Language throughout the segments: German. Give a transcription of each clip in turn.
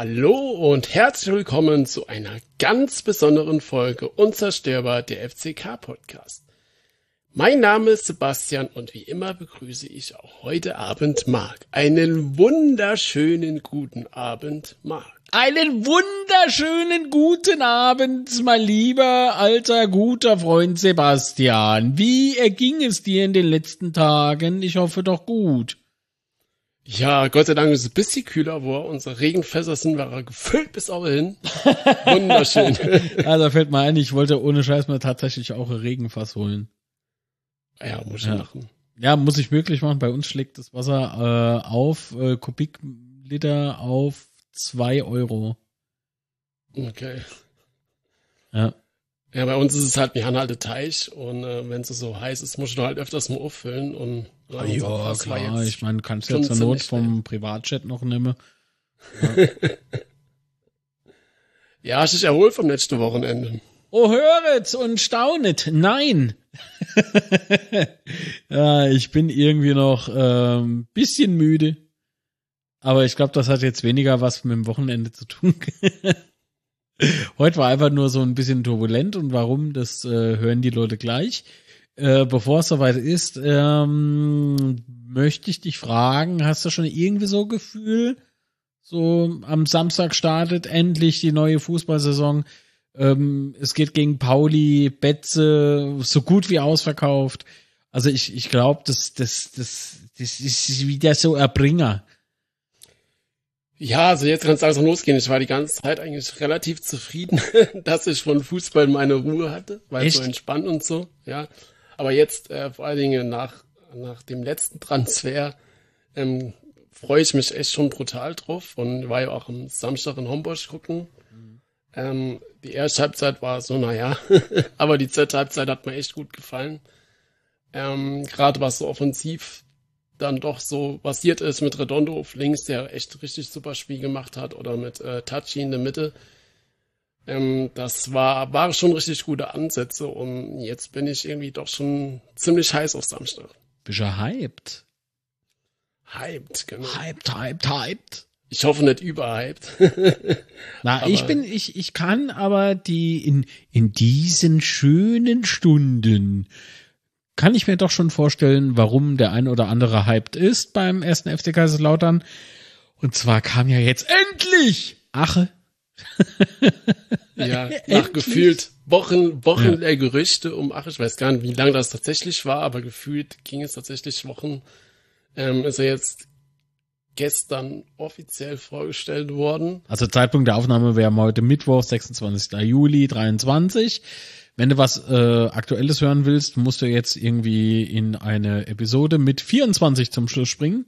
Hallo und herzlich willkommen zu einer ganz besonderen Folge Unzerstörbar, der FCK-Podcast. Mein Name ist Sebastian und wie immer begrüße ich auch heute Abend Marc. Einen wunderschönen guten Abend, Marc. Einen wunderschönen guten Abend, mein lieber, alter, guter Freund Sebastian. Wie erging es dir in den letzten Tagen? Ich hoffe doch gut. Ja, Gott sei Dank ist es ein bisschen kühler, wo unsere Regenfässer sind, war gefüllt bis auch hin. Wunderschön. Also fällt mir ein, ich wollte ohne Scheiß mal tatsächlich auch ein Regenfass holen. Ja, muss ich machen. Ja, muss ich wirklich machen. Bei uns schlägt das Wasser auf Kubikliter auf 2 Euro. Okay. Ja. Ja, bei uns ist es halt, wir haben halt einen Teich und wenn es so heiß ist, muss ich halt öfters mal auffüllen und ja, klar, ich meine, kannst du ja zur Not vom Privatjet noch nehmen. Ja, ja, ich erhole vom letzten Wochenende. Oh, höret und staunet. Nein. Ja, ich bin irgendwie noch bisschen müde. Aber ich glaube, das hat jetzt weniger was mit dem Wochenende zu tun. Heute war einfach nur so ein bisschen turbulent und warum, das hören die Leute gleich. Bevor es soweit ist, möchte ich dich fragen, hast du schon irgendwie so ein Gefühl, so am Samstag startet endlich die neue Fußballsaison, es geht gegen Pauli, Betze, so gut wie ausverkauft. Also ich glaube, das ist wieder so Erbringer. Ja, also jetzt kann es langsam losgehen. Ich war die ganze Zeit eigentlich relativ zufrieden, dass ich von Fußball meine Ruhe hatte, weil es so entspannt und so, ja. Aber jetzt, vor allen Dingen nach dem letzten Transfer, freue ich mich echt schon brutal drauf und war ja auch am Samstag in Homburg gucken. Die erste Halbzeit war so, naja, aber die zweite Halbzeit hat mir echt gut gefallen. Gerade was so offensiv dann doch so passiert ist mit Redondo auf links, der echt richtig super Spiel gemacht hat, oder mit Tachi in der Mitte. Das war schon richtig gute Ansätze und jetzt bin ich irgendwie doch schon ziemlich heiß auf Samstag. Bist du hyped? Hyped, genau. Hyped. Ich hoffe nicht überhyped. Na, aber ich kann aber in diesen schönen Stunden kann ich mir doch schon vorstellen, warum der ein oder andere hyped ist beim ersten FC Kaiserslautern. Und zwar kam ja jetzt endlich Ache. Ja, nach gefühlt Wochen der Gerüchte um Ache. Ich weiß gar nicht, wie lange das tatsächlich war, aber gefühlt ging es tatsächlich Wochen. Ist er jetzt gestern offiziell vorgestellt worden. Also Zeitpunkt der Aufnahme wäre heute Mittwoch, 26. Juli 23. Wenn du was Aktuelles hören willst, musst du jetzt irgendwie in eine Episode mit 24 zum Schluss springen.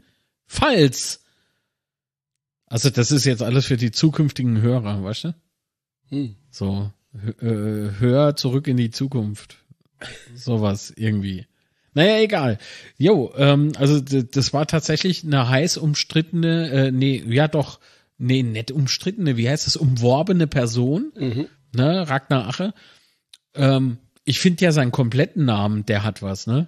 Also das ist jetzt alles für die zukünftigen Hörer, weißt du? So, hör zurück in die Zukunft. Sowas irgendwie. Naja, egal. Jo, also das war tatsächlich eine heiß umstrittene, nicht umstrittene, wie heißt das, umworbene Person, ne, Ragnar Ache. Ich finde ja seinen kompletten Namen, der hat was, ne?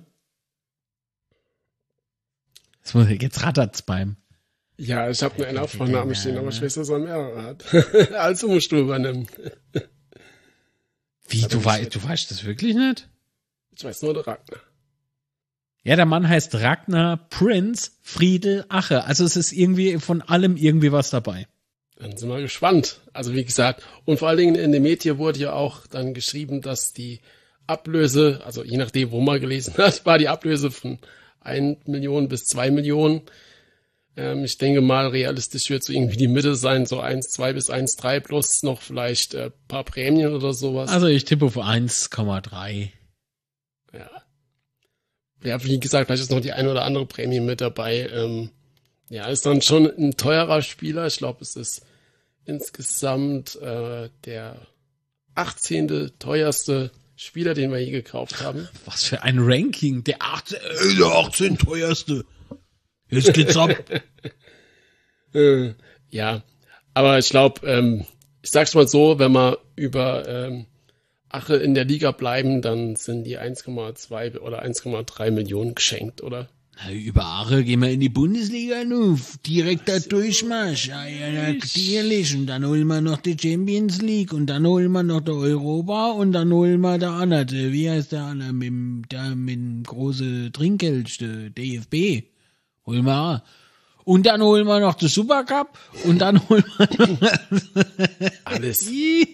Jetzt rattert's beim. Ja, ich habe einen Vornamen stehen, aber ich weiß, dass er mehrere hat. Also musst du übernehmen. Wie, du weißt das wirklich nicht? Ich weiß nur der Ragnar. Ja, der Mann heißt Ragnar Prinz Friedel Ache. Also es ist irgendwie von allem irgendwie was dabei. Dann sind wir gespannt. Also wie gesagt, und vor allen Dingen in den Medien wurde ja auch dann geschrieben, dass die Ablöse, also je nachdem, wo man gelesen hat, war die Ablöse von 1 Million bis 2 Millionen. Ich denke mal, realistisch wird so irgendwie die Mitte sein, so 1,2 bis 1,3 plus noch vielleicht paar Prämien oder sowas. Also ich tippe auf 1,3. Ja. Ja, wie gesagt, vielleicht ist noch die eine oder andere Prämie mit dabei. Ja, ist dann schon ein teurer Spieler. Ich glaube, es ist insgesamt der 18. teuerste Spieler, den wir je gekauft haben. Was für ein Ranking. Der 18 teuerste. Jetzt geht's ab. Ja, aber ich glaube, ich sag's mal so, wenn wir über Ache in der Liga bleiben, dann sind die 1,2 oder 1,3 Millionen geschenkt, oder? Über Ache gehen wir in die Bundesliga nu, direkter Durchmarsch, ja, natürlich, und dann holen wir noch die Champions League, und dann holen wir noch die Europa, und dann holen wir der andere, wie heißt der andere, mit dem großen Trinkgeld, der DFB, holen wir auch. Und dann holen wir noch den Supercup, und dann holen wir noch alles.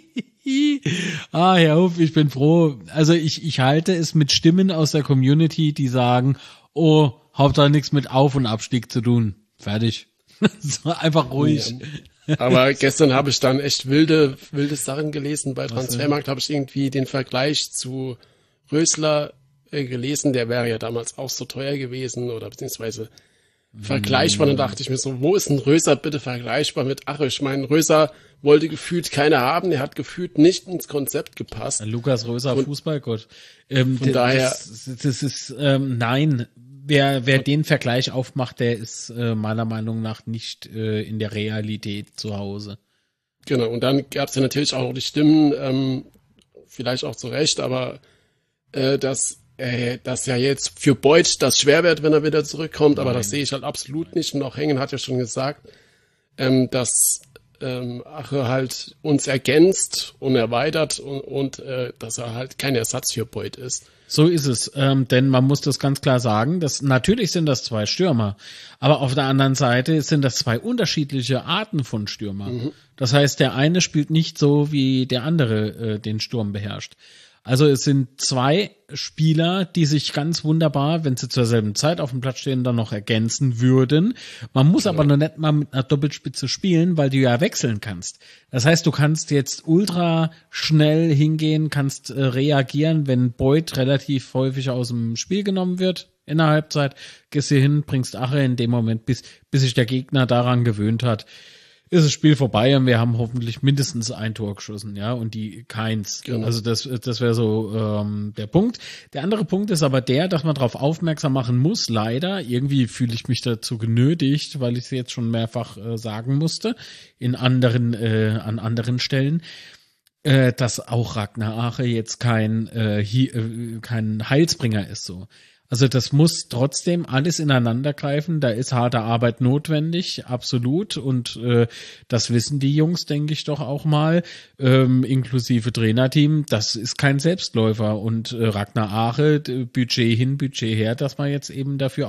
Herr Hof, ich bin froh, also ich halte es mit Stimmen aus der Community, die sagen, oh, Hauptsache nichts mit Auf- und Abstieg zu tun. Fertig. So, einfach ruhig. Ja. Aber gestern habe ich dann echt wilde Sachen gelesen. Bei Transfermarkt habe ich irgendwie den Vergleich zu Rösler gelesen. Der wäre ja damals auch so teuer gewesen oder beziehungsweise vergleichbar. Dann dachte ich mir so, wo ist ein Röser bitte vergleichbar mit Ache? Ich meine, Röser wollte gefühlt keiner haben. Der hat gefühlt nicht ins Konzept gepasst. Lukas Röser, Fußballgott. Von daher. Das ist, nein. Wer den Vergleich aufmacht, der ist meiner Meinung nach nicht in der Realität zu Hause. Genau, und dann gab es ja natürlich auch noch die Stimmen, vielleicht auch zu Recht, aber dass ja jetzt für Beuth das schwer wird, wenn er wieder zurückkommt, aber das sehe ich halt absolut nicht. Und auch Hengen hat ja schon gesagt, dass Ache halt uns ergänzt und erweitert und dass er halt kein Ersatz für Beuth ist. So ist es, denn man muss das ganz klar sagen, dass natürlich sind das zwei Stürmer, aber auf der anderen Seite sind das zwei unterschiedliche Arten von Stürmer. Das heißt, der eine spielt nicht so, wie der andere den Sturm beherrscht. Also es sind zwei Spieler, die sich ganz wunderbar, wenn sie zur selben Zeit auf dem Platz stehen, dann noch ergänzen würden. Man muss aber noch nicht mal mit einer Doppelspitze spielen, weil du ja wechseln kannst. Das heißt, du kannst jetzt ultra schnell hingehen, kannst reagieren, wenn Beuth relativ häufig aus dem Spiel genommen wird in der Halbzeit. Gehst hier hin, bringst Ache in dem Moment, bis sich der Gegner daran gewöhnt hat. Ist das Spiel vorbei und wir haben hoffentlich mindestens ein Tor geschossen, ja, und die keins. Genau. Also das wäre so der Punkt. Der andere Punkt ist aber der, dass man darauf aufmerksam machen muss, leider, irgendwie fühle ich mich dazu genötigt, weil ich es jetzt schon mehrfach sagen musste, an anderen Stellen, dass auch Ragnar Ache jetzt kein Heilsbringer ist so. Also das muss trotzdem alles ineinander greifen, da ist harte Arbeit notwendig, absolut, und das wissen die Jungs, denke ich doch auch mal, inklusive Trainerteam, das ist kein Selbstläufer, und Ragnar Ache, Budget hin, Budget her, das man jetzt eben dafür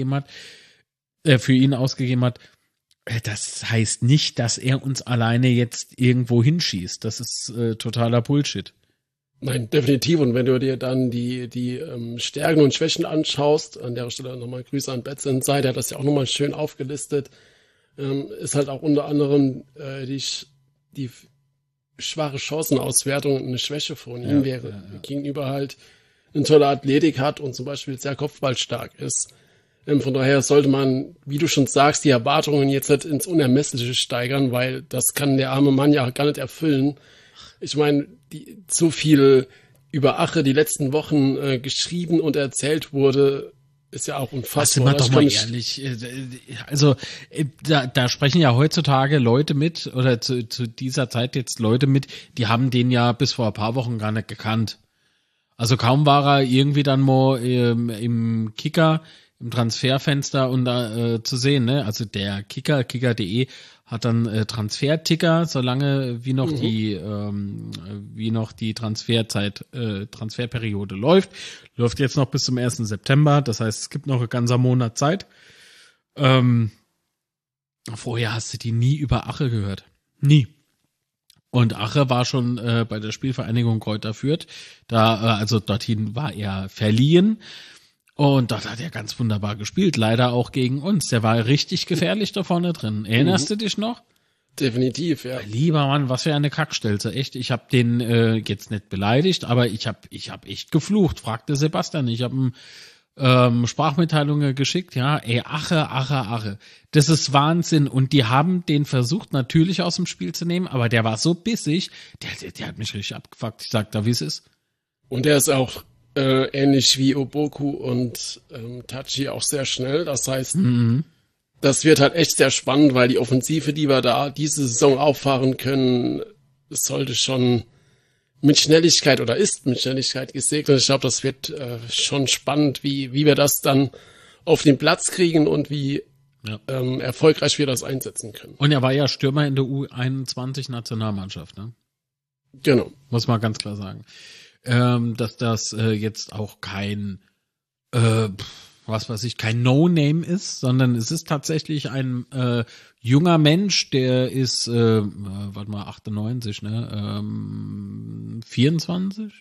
für ihn ausgegeben hat, das heißt nicht, dass er uns alleine jetzt irgendwo hinschießt, das ist totaler Bullshit. Nein, definitiv. Und wenn du dir dann die Stärken und Schwächen anschaust, an der Stelle nochmal Grüße an Betz Inside, der hat das ja auch nochmal schön aufgelistet, ist halt auch unter anderem die schwache Chancenauswertung eine Schwäche von ihm wäre, gegenüber halt eine tolle Athletik hat und zum Beispiel sehr kopfballstark ist. Von daher sollte man, wie du schon sagst, die Erwartungen jetzt halt ins Unermessliche steigern, weil das kann der arme Mann ja gar nicht erfüllen. Ich meine, so viel über Ache die letzten Wochen geschrieben und erzählt wurde, ist ja auch unfassbar. Sind wir doch mal ehrlich. Also da sprechen ja heutzutage Leute mit, oder zu dieser Zeit jetzt Leute mit, die haben den ja bis vor ein paar Wochen gar nicht gekannt. Also kaum war er irgendwie dann mal im Kicker, im Transferfenster und da zu sehen, ne? Also der Kicker.de hat dann Transferticker, solange wie noch die Transferperiode läuft jetzt noch bis zum 1. September, das heißt, es gibt noch einen ganzen Monat Zeit. Vorher hast du die nie über Ache gehört. Nie. Und Ache war schon bei der Spielvereinigung Kräuter Fürth, also dorthin war er verliehen. Und dort hat er ganz wunderbar gespielt, leider auch gegen uns. Der war richtig gefährlich da vorne drin. Erinnerst du dich noch? Definitiv, ja. Lieber Mann, was für eine Kackstelze, echt. Ich habe den jetzt nicht beleidigt, aber ich hab echt geflucht, fragte Sebastian. Ich habe ihm Sprachmitteilungen geschickt, ja. Ey, Ache. Das ist Wahnsinn. Und die haben den versucht, natürlich aus dem Spiel zu nehmen, aber der war so bissig, der hat mich richtig abgefuckt. Ich sag da, wie es ist. Und der ist auch ähnlich wie Oboku und Tachi auch sehr schnell. Das heißt, das wird halt echt sehr spannend, weil die Offensive, die wir da diese Saison auffahren können, sollte schon mit Schnelligkeit oder ist mit Schnelligkeit gesegnet. Ich glaube, das wird schon spannend, wie wir das dann auf den Platz kriegen und wie erfolgreich wir das einsetzen können. Und er war ja Stürmer in der U21-Nationalmannschaft, ne? Genau. Muss man ganz klar sagen. Dass das jetzt auch kein kein No-Name ist, sondern es ist tatsächlich ein junger Mensch, der ist 98, ne? 24?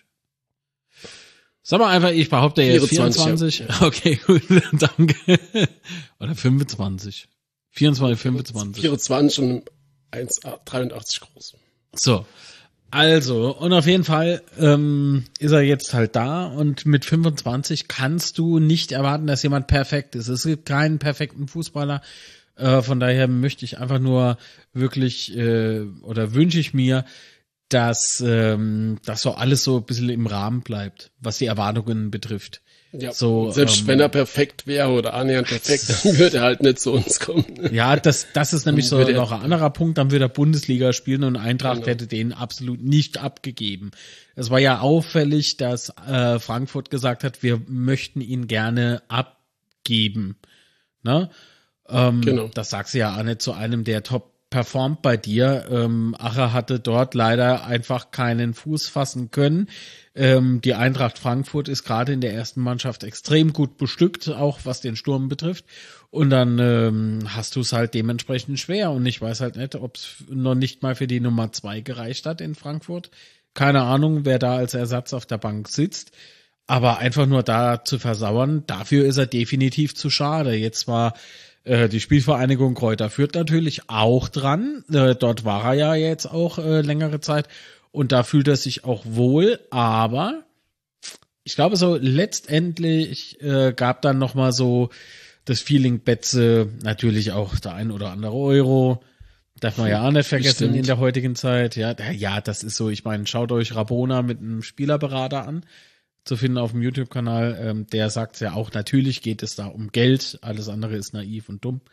Sag mal einfach, ich behaupte, er ist 24. Ja. Okay, gut, danke. Oder 25. 24, 25. 24 und 1,83 groß. So. Also, und auf jeden Fall ist er jetzt halt da und mit 25 kannst du nicht erwarten, dass jemand perfekt ist. Es gibt keinen perfekten Fußballer. Von daher möchte ich einfach nur wirklich oder wünsche ich mir, dass so alles so ein bisschen im Rahmen bleibt, was die Erwartungen betrifft. Ja, so, selbst wenn er perfekt wäre oder annähernd perfekt, dann würde er halt nicht zu uns kommen. Ja, das ist nämlich so noch ein anderer Punkt, dann würde er Bundesliga spielen und Eintracht hätte den absolut nicht abgegeben. Es war ja auffällig, dass Frankfurt gesagt hat, wir möchten ihn gerne abgeben. Ne? Genau. Das sagst du ja auch nicht zu einem, der top performt bei dir. Acher hatte dort leider einfach keinen Fuß fassen können. Die Eintracht Frankfurt ist gerade in der ersten Mannschaft extrem gut bestückt, auch was den Sturm betrifft. Und dann hast du es halt dementsprechend schwer. Und ich weiß halt nicht, ob es noch nicht mal für die Nummer 2 gereicht hat in Frankfurt. Keine Ahnung, wer da als Ersatz auf der Bank sitzt. Aber einfach nur da zu versauern, dafür ist er definitiv zu schade. Jetzt war die Spielvereinigung Kräuter Fürth natürlich auch dran. Dort war er ja jetzt auch längere Zeit. Und da fühlt er sich auch wohl. Aber ich glaube so letztendlich gab dann nochmal so das Feeling Betze, natürlich auch der ein oder andere Euro. Darf man ja auch nicht vergessen. Bestimmt. In der heutigen Zeit. Ja, das ist so. Ich meine, schaut euch Rabona mit einem Spielerberater an. Zu finden auf dem YouTube-Kanal, der sagt ja auch, natürlich geht es da um Geld, alles andere ist naiv und dumm.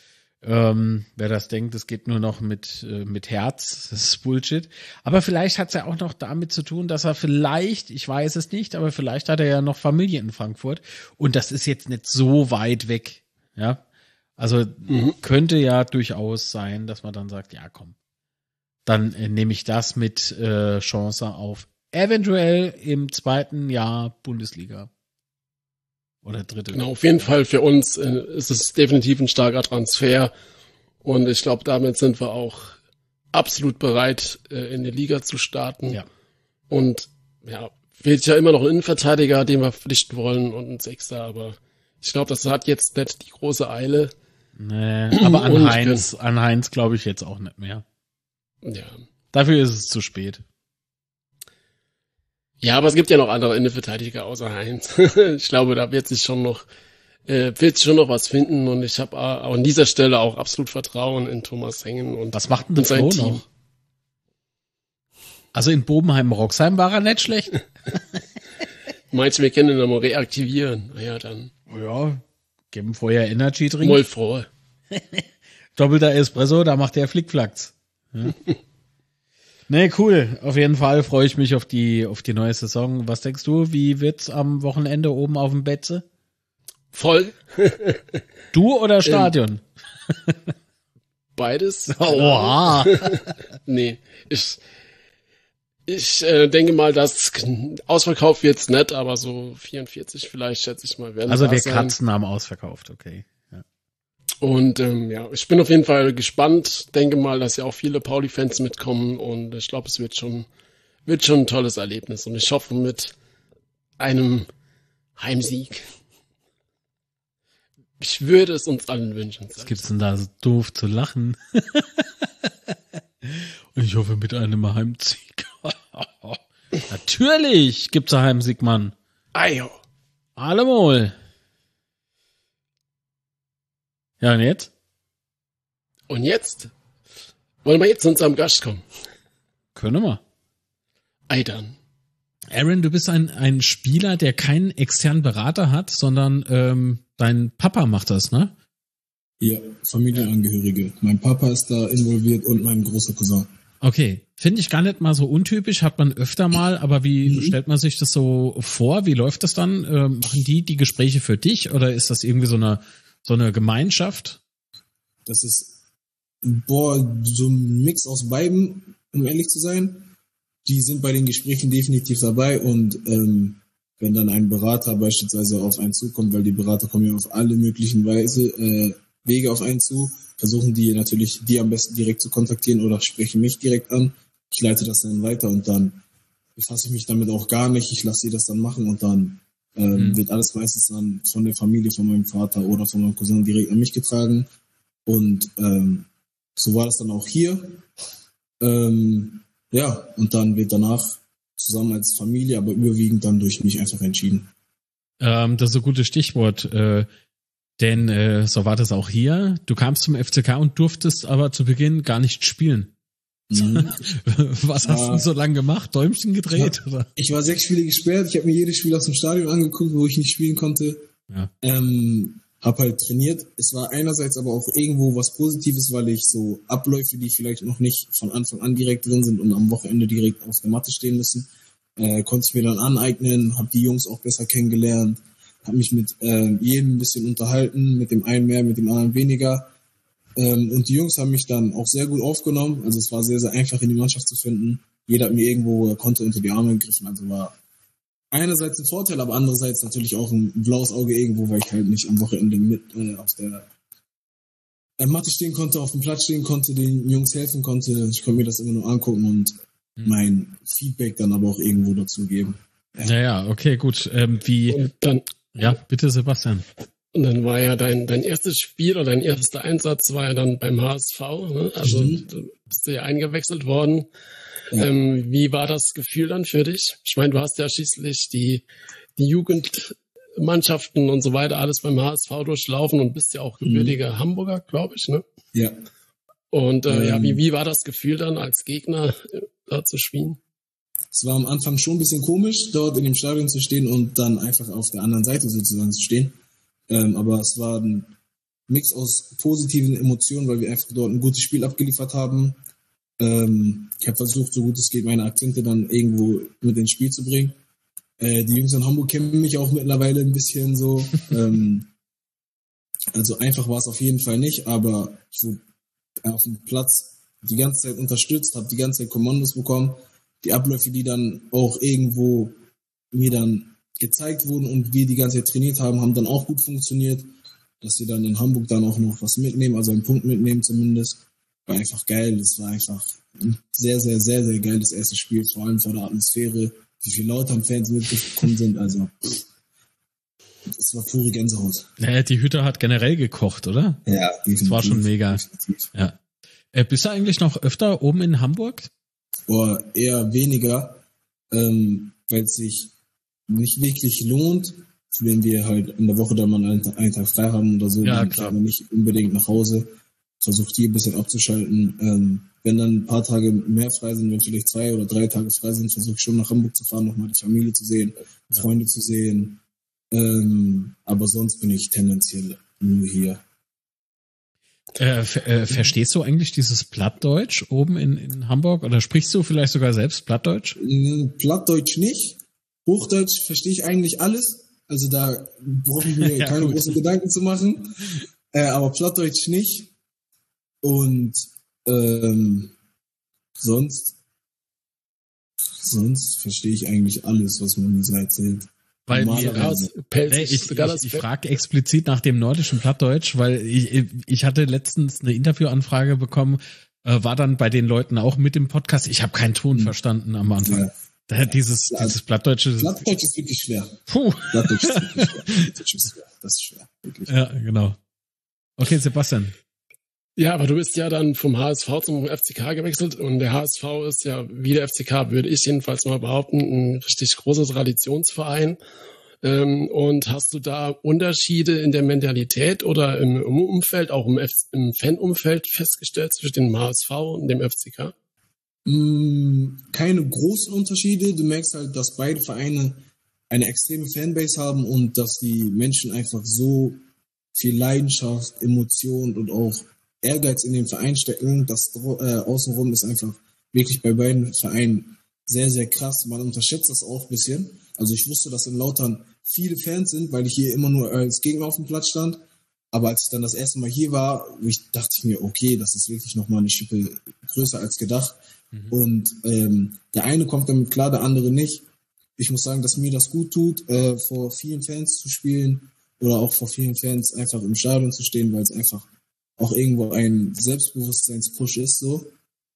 Wer das denkt, es geht nur noch mit Herz, das ist Bullshit. Aber vielleicht hat es ja auch noch damit zu tun, dass er vielleicht, ich weiß es nicht, aber vielleicht hat er ja noch Familie in Frankfurt und das ist jetzt nicht so weit weg, ja. Also könnte ja durchaus sein, dass man dann sagt, ja komm, dann nehme ich das mit Chance auf eventuell im zweiten Jahr Bundesliga. Oder dritte. Genau, auf jeden Fall für uns ist es definitiv ein starker Transfer. Und ich glaube, damit sind wir auch absolut bereit, in die Liga zu starten. Ja. Und ja, fehlt ja immer noch ein Innenverteidiger, den wir verpflichten wollen und ein Sechster. Aber ich glaube, das hat jetzt nicht die große Eile. Nee, aber an Heinz glaube ich jetzt auch nicht mehr. Ja. Dafür ist es zu spät. Ja, aber es gibt ja noch andere Innenverteidiger außer Heinz. Ich glaube, da wird sich schon noch was finden und ich habe auch an dieser Stelle auch absolut Vertrauen in Thomas Hengen und was macht denn der Flo noch? Also in Bobenheim-Roxheim war er nicht schlecht. Meinst du, wir können ihn nochmal reaktivieren? Ja, dann. Ja, geben vorher Energy Drink. Voll froh. Doppelter Espresso, da macht der Flickflacks. Ja. Nee, cool. Auf jeden Fall freue ich mich auf die neue Saison. Was denkst du, wie wird's am Wochenende oben auf dem Betze? Voll. Du oder Stadion? Beides. Oha. Nee, ich denke mal, dass ausverkauft wird's nicht, aber so 44 vielleicht, schätze ich mal, werden also wir Katzen haben ausverkauft, okay. Und ja, ich bin auf jeden Fall gespannt. Denke mal, dass ja auch viele Pauli-Fans mitkommen und ich glaube, es wird schon ein tolles Erlebnis. Und ich hoffe mit einem Heimsieg. Ich würde es uns allen wünschen. Was gibt's denn da so doof zu lachen? Und ich hoffe mit einem Heimsieg. Natürlich gibt's einen Heimsieg, Mann. Ajo. Allemal. Ja, und jetzt? Und jetzt? Wollen wir jetzt zu unserem Gast kommen? Können wir. Ei dann. Aaron, du bist ein Spieler, der keinen externen Berater hat, sondern dein Papa macht das, ne? Ja, Familienangehörige. Mein Papa ist da involviert und mein großer Cousin. Okay, finde ich gar nicht mal so untypisch, hat man öfter mal, aber wie stellt man sich das so vor? Wie läuft das dann? Machen die Gespräche für dich oder ist das irgendwie so eine Gemeinschaft? Das ist, so ein Mix aus beiden, um ehrlich zu sein. Die sind bei den Gesprächen definitiv dabei und wenn dann ein Berater beispielsweise auf einen zukommt, weil die Berater kommen ja auf alle möglichen Wege auf einen zu, versuchen die natürlich, die am besten direkt zu kontaktieren oder sprechen mich direkt an. Ich leite das dann weiter und dann befasse ich mich damit auch gar nicht. Ich lasse sie das dann machen und dann wird alles meistens dann von der Familie, von meinem Vater oder von meinem Cousin direkt an mich getragen. Und so war das dann auch hier. Ja, und dann wird danach zusammen als Familie, aber überwiegend dann durch mich einfach entschieden. Das ist ein gutes Stichwort. Denn so war das auch hier. Du kamst zum FCK und durftest aber zu Beginn gar nicht spielen. Mhm. Was hast du denn so lange gemacht? Däumchen gedreht? Ja, oder? Ich war 6 Spiele gesperrt. Ich habe mir jedes Spiel aus dem Stadion angeguckt, wo ich nicht spielen konnte. Ja. Hab halt trainiert. Es war einerseits aber auch irgendwo was Positives, weil ich so Abläufe, die vielleicht noch nicht von Anfang an direkt drin sind und am Wochenende direkt auf der Matte stehen müssen, konnte ich mir dann aneignen, habe die Jungs auch besser kennengelernt. Habe mich mit jedem ein bisschen unterhalten, mit dem einen mehr, mit dem anderen weniger. Und die Jungs haben mich dann auch sehr gut aufgenommen. Also es war sehr, sehr einfach in die Mannschaft zu finden. Jeder hat mir irgendwo konnte unter die Arme gegriffen. Also war einerseits ein Vorteil, aber andererseits natürlich auch ein blaues Auge irgendwo, weil ich halt nicht am Wochenende mit auf der Matte stehen konnte, auf dem Platz stehen konnte, den Jungs helfen konnte. Ich konnte mir das immer nur angucken und mein Feedback dann aber auch irgendwo dazu geben. Ja. Naja, okay, gut. Und dann ja, bitte Sebastian. Und dann war ja dein erstes Spiel oder dein erster Einsatz war ja dann beim HSV. Ne? Also du bist ja eingewechselt worden. Ja. Wie war das Gefühl dann für dich? Ich meine, du hast ja schließlich die Jugendmannschaften und so weiter alles beim HSV durchlaufen und bist ja auch gebürtiger Hamburger, glaube ich. Ne? Ja. Und ja, wie war das Gefühl dann als Gegner da zu spielen? Es war am Anfang schon ein bisschen komisch, dort in dem Stadion zu stehen und dann einfach auf der anderen Seite sozusagen zu stehen. Aber es war ein Mix aus positiven Emotionen, weil wir einfach dort ein gutes Spiel abgeliefert haben. Ich habe versucht, so gut es geht, meine Akzente dann irgendwo mit ins Spiel zu bringen. Die Jungs in Hamburg kennen mich auch mittlerweile ein bisschen so. Also einfach war es auf jeden Fall nicht, aber ich wurde auf dem Platz die ganze Zeit unterstützt, habe die ganze Zeit Kommandos bekommen. Die Abläufe, die dann auch irgendwo mir dann gezeigt wurden und wir die ganze Zeit trainiert haben, haben dann auch gut funktioniert, dass wir dann in Hamburg dann auch noch was mitnehmen, also einen Punkt mitnehmen zumindest. War einfach geil, es war einfach ein sehr, sehr, sehr, sehr geiles erstes Spiel, vor allem vor der Atmosphäre, wie viele Leute am Fans mitgekommen sind, also das war pure Gänsehaut. Naja, die Hütte hat generell gekocht, oder? Ja, definitiv. Das war schon mega. Definitiv. Ja. Bist du eigentlich noch öfter oben in Hamburg? Eher weniger, weil es sich nicht wirklich lohnt, wenn wir halt in der Woche dann mal einen Tag frei haben oder so, ja, dann klar. Aber nicht unbedingt nach Hause. Versucht hier ein bisschen abzuschalten. Wenn dann ein paar Tage mehr frei sind, wenn vielleicht 2 oder 3 Tage frei sind, versuche ich schon nach Hamburg zu fahren, nochmal die Familie zu sehen, Freunde zu sehen. Aber sonst bin ich tendenziell nur hier. Verstehst du eigentlich dieses Plattdeutsch oben in Hamburg oder sprichst du vielleicht sogar selbst Plattdeutsch? Plattdeutsch nicht. Hochdeutsch verstehe ich eigentlich alles. Also da brauche ich mir keine großen Gedanken zu machen. Aber Plattdeutsch nicht. Und sonst verstehe ich eigentlich alles, was man mir so erzählt. Weil ich frage explizit nach dem nordischen Plattdeutsch, weil ich hatte letztens eine Interviewanfrage bekommen, war dann bei den Leuten auch mit im Podcast. Ich habe keinen Ton verstanden am Anfang. Ja. Dieses Plattdeutsche. Plattdeutsch ist wirklich schwer. Puh. Plattdeutsch ist wirklich schwer. Plattdeutsch ist schwer. Das ist schwer. Wirklich. Ja, genau. Okay, Sebastian. Ja, aber du bist ja dann vom HSV zum FCK gewechselt und der HSV ist ja, wie der FCK, würde ich jedenfalls mal behaupten, ein richtig großer Traditionsverein. Und hast du da Unterschiede in der Mentalität oder im Umfeld, auch im Fanumfeld festgestellt zwischen dem HSV und dem FCK? Keine großen Unterschiede. Du merkst halt, dass beide Vereine eine extreme Fanbase haben und dass die Menschen einfach so viel Leidenschaft, Emotion und auch Ehrgeiz in den Verein stecken, dass außenrum ist einfach wirklich bei beiden Vereinen sehr, sehr krass. Man unterschätzt das auch ein bisschen. Also ich wusste, dass in Lautern viele Fans sind, weil ich hier immer nur als Gegner auf dem Platz stand. Aber als ich dann das erste Mal hier war, dachte ich mir, okay, das ist wirklich nochmal eine Schippe größer als gedacht. Und der eine kommt damit klar, der andere nicht. Ich muss sagen, dass mir das gut tut, vor vielen Fans zu spielen oder auch vor vielen Fans einfach im Stadion zu stehen, weil es einfach auch irgendwo ein Selbstbewusstseinspush ist. So.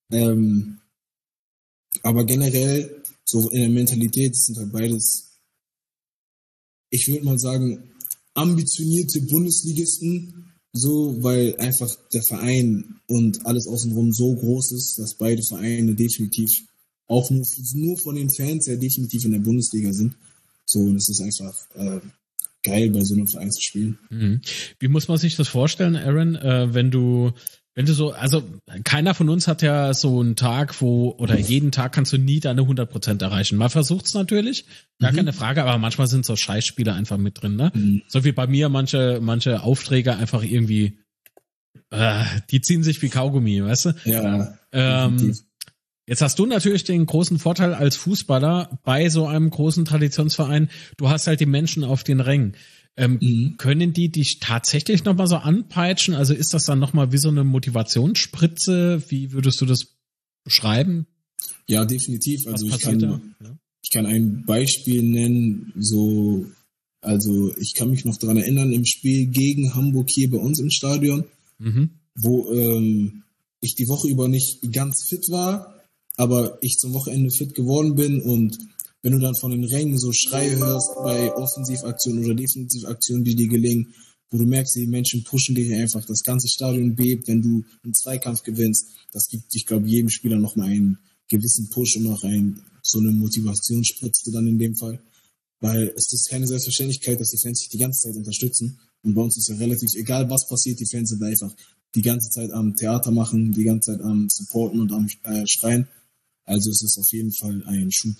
Aber generell, so in der Mentalität sind halt beides, ich würde mal sagen, ambitionierte Bundesligisten, so, weil einfach der Verein und alles außenrum so groß ist, dass beide Vereine definitiv auch nur von den Fans ja definitiv in der Bundesliga sind. So, und es ist einfach geil, bei so einem Verein zu spielen. Wie muss man sich das vorstellen, Aaron, wenn du so, also keiner von uns hat ja so einen Tag, oder jeden Tag kannst du nie deine 100% erreichen. Man versucht's natürlich, gar keine Frage, aber manchmal sind so Scheißspiele einfach mit drin, ne? So wie bei mir manche Aufträge einfach irgendwie, die ziehen sich wie Kaugummi, weißt du? Ja. Jetzt hast du natürlich den großen Vorteil als Fußballer bei so einem großen Traditionsverein, du hast halt die Menschen auf den Rängen. Können die dich tatsächlich nochmal so anpeitschen? Also ist das dann nochmal wie so eine Motivationsspritze? Wie würdest du das beschreiben? Ja, definitiv. Also ich kann ein Beispiel nennen, also ich kann mich noch daran erinnern, im Spiel gegen Hamburg hier bei uns im Stadion, wo ich die Woche über nicht ganz fit war, aber ich zum Wochenende fit geworden bin, und wenn du dann von den Rängen so Schreie hörst bei Offensivaktionen oder Defensivaktionen, die dir gelingen, wo du merkst, die Menschen pushen dich einfach, das ganze Stadion bebt, wenn du einen Zweikampf gewinnst, das gibt, ich glaube, jedem Spieler nochmal einen gewissen Push und noch so eine Motivationsspritze dann in dem Fall, weil es ist keine Selbstverständlichkeit, dass die Fans sich die ganze Zeit unterstützen, und bei uns ist ja relativ egal, was passiert, die Fans sind einfach die ganze Zeit am Theater machen, die ganze Zeit am Supporten und am Schreien, also es ist auf jeden Fall ein Schub.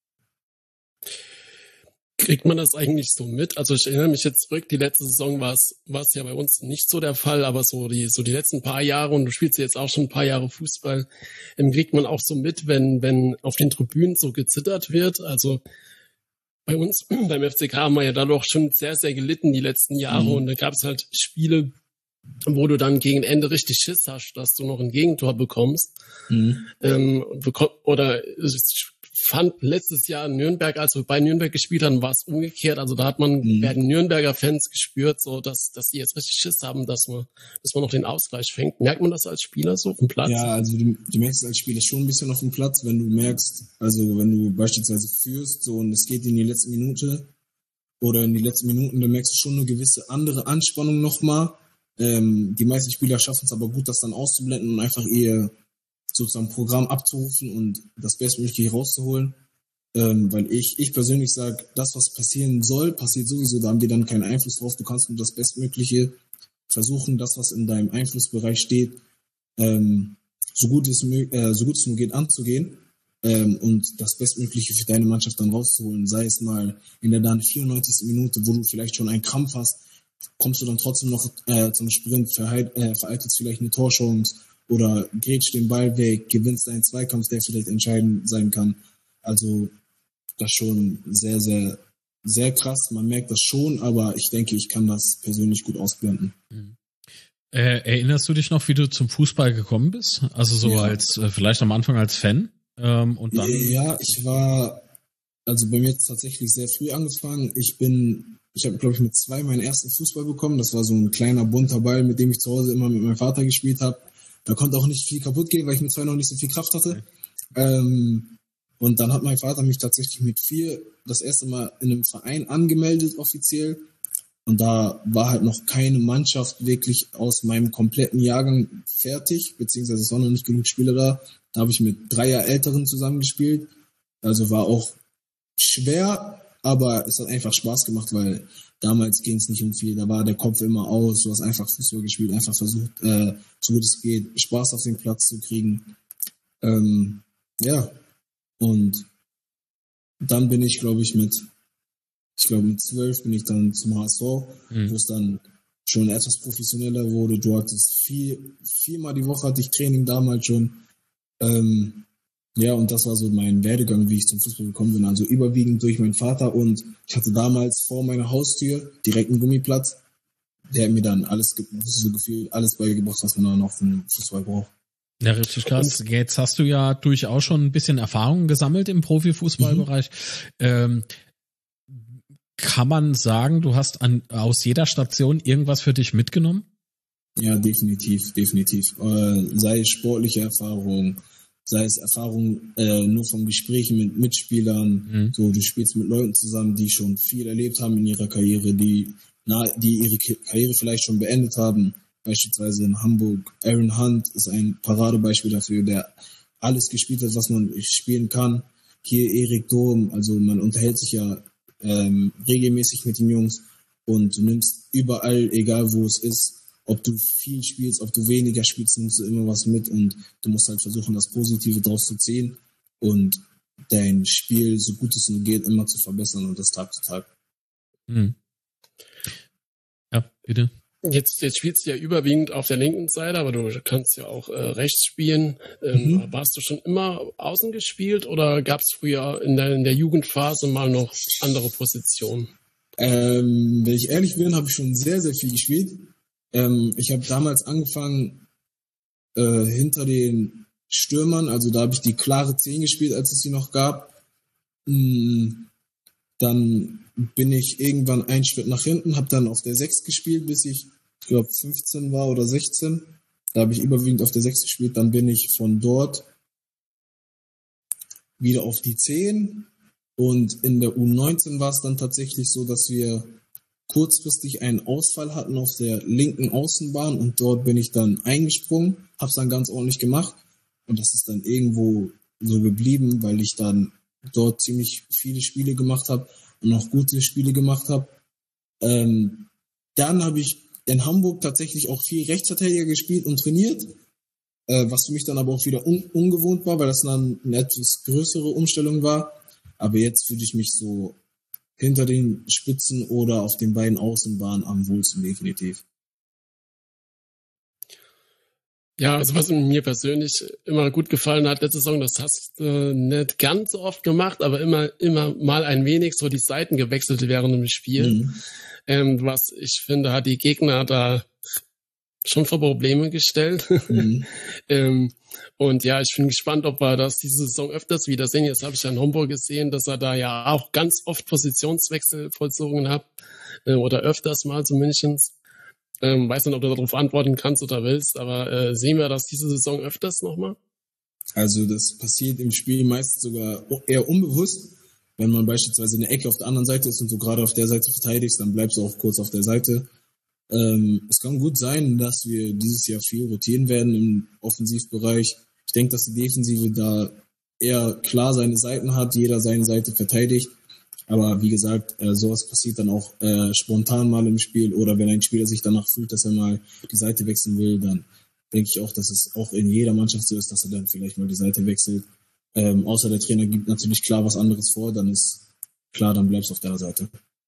Kriegt man das eigentlich so mit? Also ich erinnere mich jetzt zurück, die letzte Saison war es ja bei uns nicht so der Fall, aber so die letzten paar Jahre, und du spielst jetzt auch schon ein paar Jahre Fußball, kriegt man auch so mit, wenn auf den Tribünen so gezittert wird. Also bei uns beim FCK haben wir ja dadurch schon sehr, sehr gelitten die letzten Jahre, und da gab es halt Spiele, wo du dann gegen Ende richtig Schiss hast, dass du noch ein Gegentor bekommst. Oder ich fand letztes Jahr in Nürnberg, als wir bei Nürnberg gespielt haben, war es umgekehrt. Also da hat man bei den Nürnberger Fans gespürt, so dass die jetzt richtig Schiss haben, dass man noch den Ausgleich fängt. Merkt man das als Spieler so auf dem Platz? Ja, also du merkst es als Spieler schon ein bisschen auf dem Platz, wenn du merkst, also wenn du beispielsweise führst, so, und es geht in die letzte Minute oder in die letzten Minuten, dann merkst du schon eine gewisse andere Anspannung nochmal. Die meisten Spieler schaffen es aber gut, das dann auszublenden und einfach ihr sozusagen Programm abzurufen und das Bestmögliche rauszuholen. Weil ich persönlich sage, das, was passieren soll, passiert sowieso, da haben die dann keinen Einfluss drauf. Du kannst nur das Bestmögliche versuchen, das, was in deinem Einflussbereich steht, so gut es nur geht, anzugehen, und das Bestmögliche für deine Mannschaft dann rauszuholen. Sei es mal in der dann 94. Minute, wo du vielleicht schon einen Krampf hast, kommst du dann trotzdem noch zum Sprint, vereitelst vielleicht eine Torchance oder grätschst den Ball weg, gewinnst einen Zweikampf, der vielleicht entscheidend sein kann. Also das schon sehr, sehr, sehr krass. Man merkt das schon, aber ich denke, ich kann das persönlich gut ausblenden. Erinnerst du dich noch, wie du zum Fußball gekommen bist? Also so als, vielleicht am Anfang als Fan? Und dann? Ja, also bei mir hat es tatsächlich sehr früh angefangen. Ich habe, glaube ich, mit 2 meinen ersten Fußball bekommen. Das war so ein kleiner bunter Ball, mit dem ich zu Hause immer mit meinem Vater gespielt habe. Da konnte auch nicht viel kaputt gehen, weil ich mit 2 noch nicht so viel Kraft hatte. Und dann hat mein Vater mich tatsächlich mit 4 das erste Mal in einem Verein angemeldet, offiziell. Und da war halt noch keine Mannschaft wirklich aus meinem kompletten Jahrgang fertig, beziehungsweise es waren noch nicht genug Spieler da. Da habe ich mit 3 Jahre Älteren zusammengespielt. Also war auch schwer, aber es hat einfach Spaß gemacht, weil damals ging es nicht um viel. Da war der Kopf immer aus. Du hast einfach Fußball gespielt, einfach versucht, so gut es geht, Spaß auf den Platz zu kriegen. Ja, und dann bin ich, glaube ich, mit 12 bin ich dann zum HSV, wo es dann schon etwas professioneller wurde. Du hattest viermal die Woche hatte ich Training damals schon. Ja, und das war so mein Werdegang, wie ich zum Fußball gekommen bin. Also überwiegend durch meinen Vater, und ich hatte damals vor meiner Haustür direkt einen Gummiplatz. Der hat mir dann so gefühlt alles beigebracht, was man dann auch für den Fußball braucht. Ja, richtig krass. Jetzt hast du ja durchaus schon ein bisschen Erfahrung gesammelt im Profifußballbereich. Kann man sagen, du hast aus jeder Station irgendwas für dich mitgenommen? Ja, definitiv. Sei es sportliche Erfahrung, sei es Erfahrung nur vom Gesprächen mit Mitspielern. So, du spielst mit Leuten zusammen, die schon viel erlebt haben in ihrer Karriere, die ihre Karriere vielleicht schon beendet haben. Beispielsweise in Hamburg, Aaron Hunt ist ein Paradebeispiel dafür, der alles gespielt hat, was man spielen kann. Hier Erik Durm, also man unterhält sich ja regelmäßig mit den Jungs, und du nimmst überall, egal wo es ist, ob du viel spielst, ob du weniger spielst, nimmst du immer was mit, und du musst halt versuchen, das Positive draus zu ziehen und dein Spiel, so gut es nur geht, immer zu verbessern, und das Tag zu Tag. Ja, bitte. Jetzt spielst du ja überwiegend auf der linken Seite, aber du kannst ja auch rechts spielen. Warst du schon immer außen gespielt, oder gab es früher in der Jugendphase mal noch andere Positionen? Wenn ich ehrlich bin, habe ich schon sehr, sehr viel gespielt. Ich habe damals angefangen hinter den Stürmern, also da habe ich die klare 10 gespielt, als es sie noch gab. Dann bin ich irgendwann einen Schritt nach hinten, habe dann auf der 6 gespielt, bis ich glaube 15 war oder 16. Da habe ich überwiegend auf der 6 gespielt. Dann bin ich von dort wieder auf die 10. Und in der U19 war es dann tatsächlich so, dass wir kurzfristig einen Ausfall hatten auf der linken Außenbahn, und dort bin ich dann eingesprungen, habe es dann ganz ordentlich gemacht, und das ist dann irgendwo so geblieben, weil ich dann dort ziemlich viele Spiele gemacht habe und auch gute Spiele gemacht habe. Dann habe ich in Hamburg tatsächlich auch viel Rechtsverteidiger gespielt und trainiert, was für mich dann aber auch wieder ungewohnt war, weil das dann eine etwas größere Umstellung war. Aber jetzt fühle ich mich so hinter den Spitzen oder auf den beiden Außenbahnen am wohlsten, definitiv. Ja, also was mir persönlich immer gut gefallen hat letzte Saison, das hast du nicht ganz so oft gemacht, aber immer mal ein wenig so die Seiten gewechselt während dem Spiel. Was ich finde, hat die Gegner da schon vor Probleme gestellt. Und ja, ich bin gespannt, ob wir das diese Saison öfters wiedersehen. Jetzt habe ich ja in Homburg gesehen, dass er da ja auch ganz oft Positionswechsel vollzogen hat, oder öfters mal zumindest. Weiß nicht, ob du darauf antworten kannst oder willst, aber sehen wir das diese Saison öfters nochmal? Also das passiert im Spiel meist sogar eher unbewusst. Wenn man beispielsweise eine Ecke auf der anderen Seite ist und du gerade auf der Seite verteidigst, dann bleibst du auch kurz auf der Seite. Es kann gut sein, dass wir dieses Jahr viel rotieren werden im Offensivbereich. Ich denke, dass die Defensive da eher klar seine Seiten hat, jeder seine Seite verteidigt. Aber wie gesagt, sowas passiert dann auch spontan mal im Spiel, oder wenn ein Spieler sich danach fühlt, dass er mal die Seite wechseln will, dann denke ich auch, dass es auch in jeder Mannschaft so ist, dass er dann vielleicht mal die Seite wechselt. Außer der Trainer gibt natürlich klar was anderes vor, dann ist klar, dann bleibst du auf der Seite.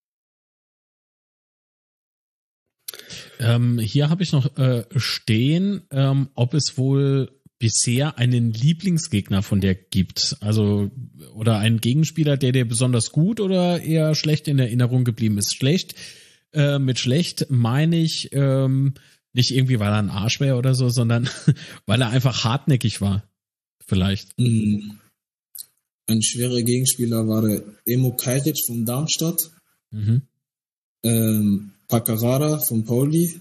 Hier habe ich noch stehen, ob es wohl bisher einen Lieblingsgegner von dir gibt, also oder einen Gegenspieler, der dir besonders gut oder eher schlecht in Erinnerung geblieben ist. Schlecht, mit schlecht meine ich nicht irgendwie, weil er ein Arsch wäre oder so, sondern weil er einfach hartnäckig war, vielleicht. Ein schwerer Gegenspieler war der Emo Kajric von Darmstadt, Paccarada von Pauli.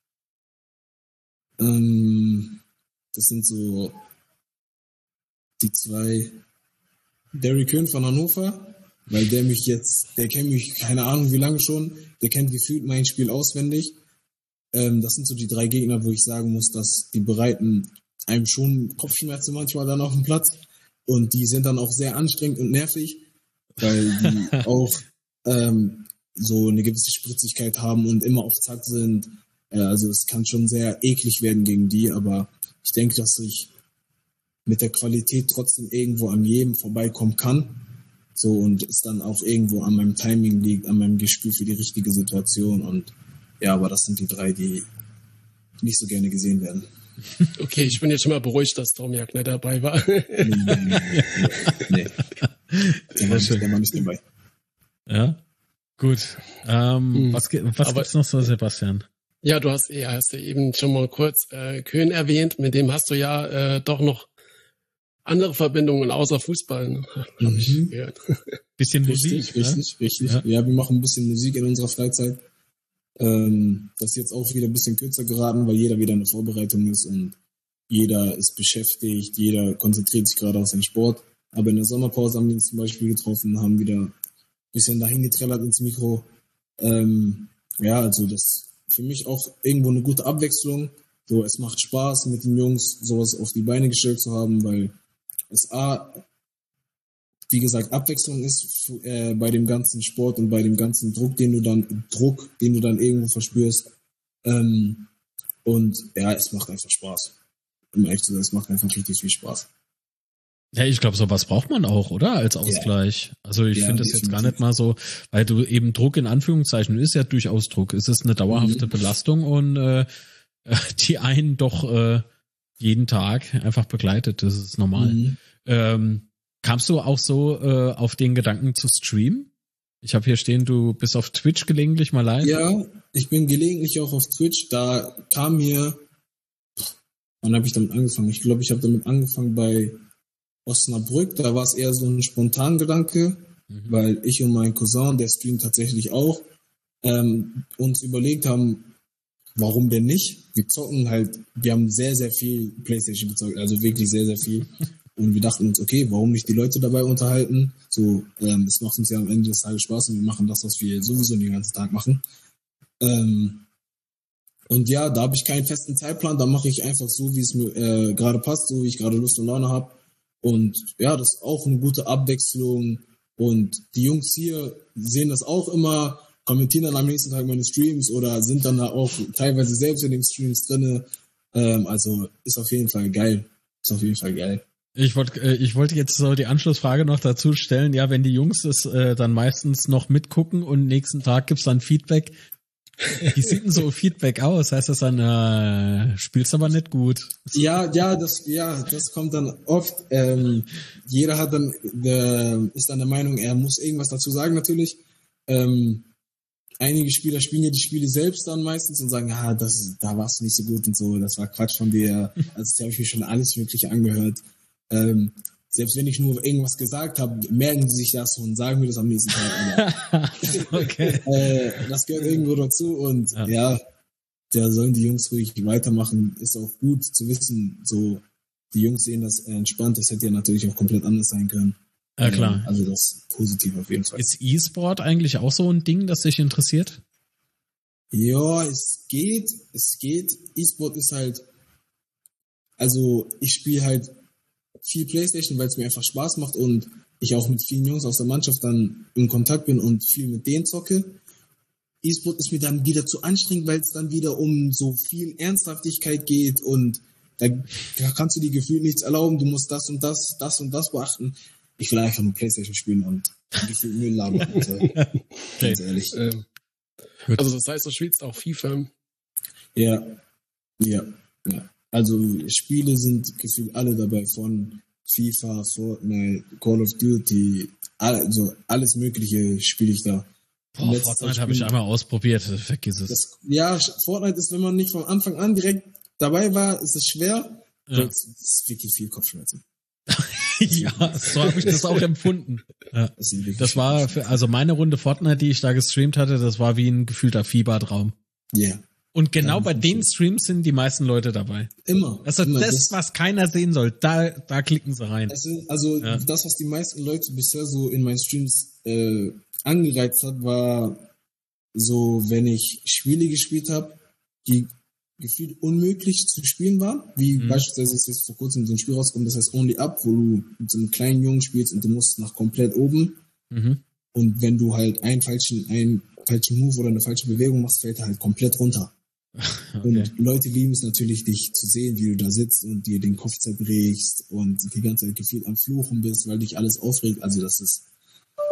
Das sind so die zwei. Derry Köhn von Hannover, weil der kennt mich keine Ahnung wie lange schon, der kennt gefühlt mein Spiel auswendig. Das sind so die 3 Gegner, wo ich sagen muss, dass die bereiten einem schon Kopfschmerzen manchmal dann auf dem Platz, und die sind dann auch sehr anstrengend und nervig, weil die auch so eine gewisse Spritzigkeit haben und immer auf Zack sind. Also es kann schon sehr eklig werden gegen die, aber ich denke, dass ich mit der Qualität trotzdem irgendwo an jedem vorbeikommen kann. So, und es dann auch irgendwo an meinem Timing liegt, an meinem Gespür für die richtige Situation. Und ja, aber das sind die 3, die nicht so gerne gesehen werden. Okay, ich bin jetzt schon mal beruhigt, dass Domiak nicht dabei war. Nee. Der war nicht dabei. Ja, gut. Was gibt's noch so, Sebastian? Ja, hast ja eben schon mal kurz Köhn erwähnt. Mit dem hast du ja doch noch andere Verbindungen außer Fußball, ne? Habe ich gehört. Bisschen Musik. Richtig. Ja, wir machen ein bisschen Musik in unserer Freizeit. Das ist jetzt auch wieder ein bisschen kürzer geraten, weil jeder wieder in der Vorbereitung ist und jeder ist beschäftigt, jeder konzentriert sich gerade auf seinen Sport. Aber in der Sommerpause haben wir uns zum Beispiel getroffen, haben wieder ein bisschen dahin getrellert ins Mikro. Ja, also das ist für mich auch irgendwo eine gute Abwechslung. So, es macht Spaß, mit den Jungs sowas auf die Beine gestellt zu haben, weil es wie gesagt, Abwechslung ist bei dem ganzen Sport und bei dem ganzen Druck, den du dann irgendwo verspürst. Und ja, es macht einfach Spaß. Um ehrlich zu sein, es macht einfach richtig viel Spaß. Ja, ich glaube, sowas braucht man auch, oder? Als Ausgleich. Ja. Also ich finde das jetzt gar nicht mal so, weil du eben Druck in Anführungszeichen ist ja durchaus Druck. Es ist eine dauerhafte Belastung und die einen doch jeden Tag einfach begleitet. Das ist normal. Kamst du auch so auf den Gedanken zu streamen? Ich habe hier stehen, du bist auf Twitch gelegentlich mal live. Ja, ich bin gelegentlich auch auf Twitch. Da kam mir, wann habe ich damit angefangen? Ich glaube, ich habe damit angefangen bei Osnabrück. Da war es eher so ein Spontangedanke, weil ich und mein Cousin, der streamt tatsächlich auch, uns überlegt haben, warum denn nicht? Wir zocken halt, wir haben sehr, sehr viel PlayStation gezockt, also wirklich sehr, sehr viel. Und wir dachten uns, okay, warum nicht die Leute dabei unterhalten? So, es macht uns ja am Ende des Tages Spaß und wir machen das, was wir sowieso den ganzen Tag machen. Und ja, da habe ich keinen festen Zeitplan, da mache ich einfach so, wie es mir gerade passt, so wie ich gerade Lust und Laune habe. Und ja, das ist auch eine gute Abwechslung. Und die Jungs hier sehen das auch immer, kommentieren dann am nächsten Tag meine Streams oder sind dann da auch teilweise selbst in den Streams drinne. Also ist auf jeden Fall geil. Ich wollte jetzt so die Anschlussfrage noch dazu stellen. Ja, wenn die Jungs es dann meistens noch mitgucken und nächsten Tag gibt's dann Feedback. Wie sieht denn so Feedback aus? Heißt das dann, spielst aber nicht gut? Das kommt dann oft. Jeder hat dann, ist dann der Meinung, er muss irgendwas dazu sagen natürlich. Einige Spieler spielen ja die Spiele selbst dann meistens und sagen, da warst du nicht so gut und so, das war Quatsch von dir. Also das habe ich mir schon alles Mögliche angehört. Selbst wenn ich nur irgendwas gesagt habe, merken sie sich das und sagen mir das am nächsten Tag. Okay. Das gehört irgendwo dazu und ja, da sollen die Jungs ruhig weitermachen. Ist auch gut zu wissen, so die Jungs sehen das entspannt. Das hätte ja natürlich auch komplett anders sein können. Ja, klar. Also das ist positiv auf jeden Fall. Ist E-Sport eigentlich auch so ein Ding, das dich interessiert? Ja, es geht. E-Sport ist halt, also ich spiele halt viel PlayStation, weil es mir einfach Spaß macht und ich auch mit vielen Jungs aus der Mannschaft dann in Kontakt bin und viel mit denen zocke. E-Sport ist mir dann wieder zu anstrengend, weil es dann wieder um so viel Ernsthaftigkeit geht und da kannst du dir gefühlt nichts erlauben, du musst das und das beachten. Ich will einfach nur PlayStation spielen und gefühlt Müll labern. Ganz ehrlich. Also das heißt, du spielst auch FIFA? Ja. Also Spiele sind gefühlt alle dabei, von FIFA, Fortnite, Call of Duty, also alles Mögliche spiele ich da. Fortnite habe ich einmal ausprobiert, vergiss es. Fortnite ist, wenn man nicht von Anfang an direkt dabei war, ist es schwer. Ja. Das ist wirklich viel Kopfschmerzen. Ja, so habe ich das auch empfunden. Ja. Das war also meine Runde Fortnite, die ich da gestreamt hatte, das war wie ein gefühlter Fiebertraum. Ja. Yeah. Und genau bei den Streams sind die meisten Leute dabei. Immer. Also immer das, was keiner sehen soll, da klicken sie rein. Das, was die meisten Leute bisher so in meinen Streams angereizt hat, war so, wenn ich Spiele gespielt habe, die gefühlt unmöglich zu spielen waren, wie beispielsweise ist jetzt vor kurzem so ein Spiel rausgekommen, das heißt Only Up, wo du mit so einem kleinen Jungen spielst und du musst nach komplett oben. Und wenn du halt einen falschen Move oder eine falsche Bewegung machst, fällt er halt komplett runter. Okay. Und Leute lieben es natürlich, dich zu sehen, wie du da sitzt und dir den Kopf zerbrichst und die ganze Zeit gefühlt am Fluchen bist, weil dich alles aufregt. Also das ist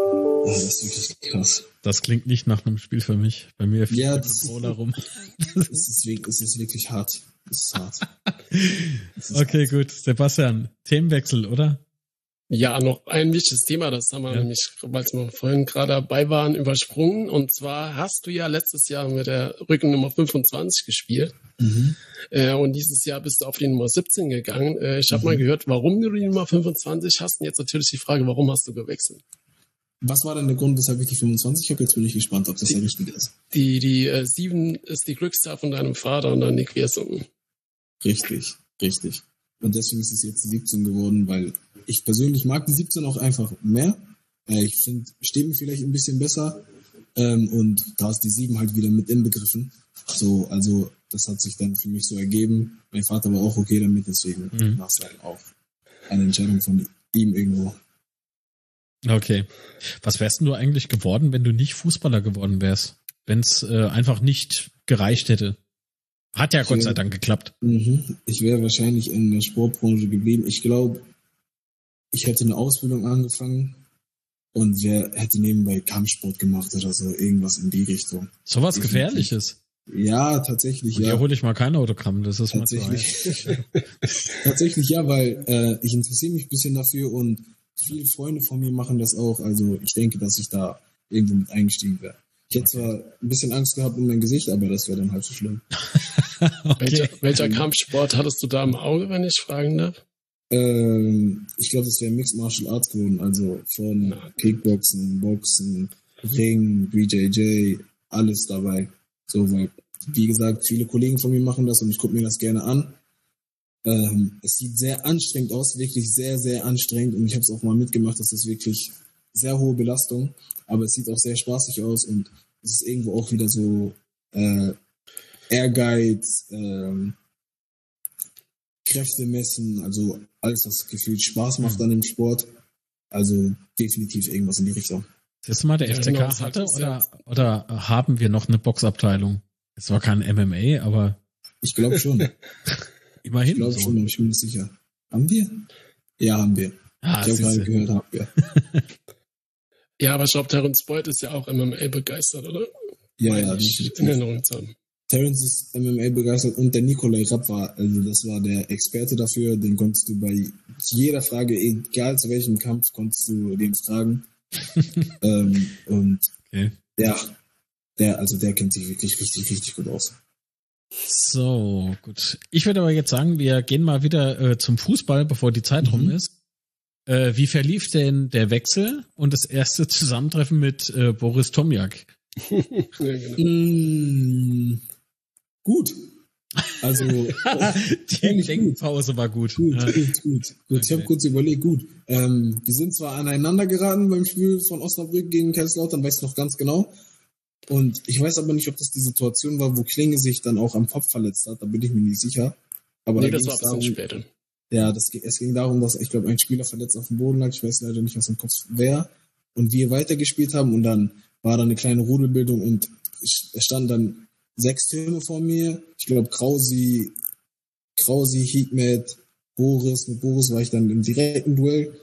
Oh, das ist wirklich krass. Das klingt nicht nach einem Spiel für mich. Bei mir fliegt der Controller rum. Es ist wirklich hart. Es ist hart. Okay, gut. Sebastian, Themenwechsel, oder? Ja, noch ein wichtiges Thema, das haben wir nämlich, weil wir vorhin gerade dabei waren, übersprungen. Und zwar hast du ja letztes Jahr mit der Rückennummer 25 gespielt. Mhm. Und dieses Jahr bist du auf die Nummer 17 gegangen. Ich habe mal gehört, warum du die Nummer 25 hast. Und jetzt natürlich die Frage, warum hast du gewechselt? Was war denn der Grund, weshalb ich die 25 habe? Jetzt bin ich gespannt, ob das der richtige ist. Die 7 ist die Glückszahl von deinem Vater und dann die Quersumme. Richtig. Und deswegen ist es jetzt die 17 geworden, weil ich persönlich mag die 17 auch einfach mehr. Ich finde, steht mir vielleicht ein bisschen besser. Und da ist die 7 halt wieder mit inbegriffen. So, also das hat sich dann für mich so ergeben. Mein Vater war auch okay damit, deswegen war es halt auch eine Entscheidung von ihm irgendwo. Okay. Was wärst denn du eigentlich geworden, wenn du nicht Fußballer geworden wärst? Wenn es einfach nicht gereicht hätte? Hat ja Gott sei Dank geklappt. Ich wäre wahrscheinlich in der Sportbranche geblieben. Ich glaube, ich hätte eine Ausbildung angefangen und hätte nebenbei Kampfsport gemacht oder so, irgendwas in die Richtung. So was Gefährliches? Ja, tatsächlich, ja. Hier hole ich mal kein Autogramm, das ist tatsächlich. Tatsächlich, ja, weil ich interessiere mich ein bisschen dafür und viele Freunde von mir machen das auch. Also ich denke, dass ich da irgendwo mit eingestiegen wäre. Ich hätte zwar ein bisschen Angst gehabt um mein Gesicht, aber das wäre dann halt so schlimm. Okay. Welcher Kampfsport hattest du da im Auge, wenn ich fragen darf? Ich glaube, das wäre Mixed Martial Arts geworden. Also von Kickboxen, Boxen, Ring, BJJ, alles dabei. So, weil, wie gesagt, viele Kollegen von mir machen das und ich gucke mir das gerne an. Es sieht sehr anstrengend aus, wirklich sehr, sehr anstrengend. Und ich habe es auch mal mitgemacht, das ist wirklich sehr hohe Belastung. Aber es sieht auch sehr spaßig aus und es ist irgendwo auch wieder so Ehrgeiz, Kräfte messen, also alles, was gefühlt Spaß macht an dem Sport. Also definitiv irgendwas in die Richtung. Das ist mal der FCK hatte oder haben wir noch eine Boxabteilung? Es war kein MMA, aber... Ich glaube schon. Immerhin. Ich glaube schon, ich bin mir sicher. Haben wir? Ja, haben wir. Ich habe gerade gehört, haben wir. Ja, aber ich glaube, Terence Boyd ist ja auch MMA begeistert, oder? Ja, in Erinnerung zu haben. Terence ist MMA begeistert und der Nikolai Rapp das war der Experte dafür, den konntest du bei jeder Frage, egal zu welchem Kampf, konntest du den fragen. Und ja, der kennt sich wirklich richtig, richtig gut aus. So, gut. Ich würde aber jetzt sagen, wir gehen mal wieder zum Fußball, bevor die Zeit rum ist. Wie verlief denn der Wechsel und das erste Zusammentreffen mit Boris Tomjak? Ja, genau. Gut. Also die Denkpause war gut. Gut. Ich habe kurz überlegt, gut. Wir sind zwar aneinander geraten beim Spiel von Osnabrück gegen Kaiserslautern, weiß ich noch ganz genau. Und ich weiß aber nicht, ob das die Situation war, wo Klinge sich dann auch am Kopf verletzt hat. Da bin ich mir nicht sicher. Aber nee, das war ein bisschen später. Ja, es ging darum, dass, ich glaube, ein Spieler verletzt auf dem Boden lag. Ich weiß leider nicht, was im Kopf wäre. Und wir weitergespielt haben und dann war da eine kleine Rudelbildung und es standen dann 6 Türme vor mir. Ich glaube, Krausi, Hikmet, Boris. Mit Boris war ich dann im direkten Duell.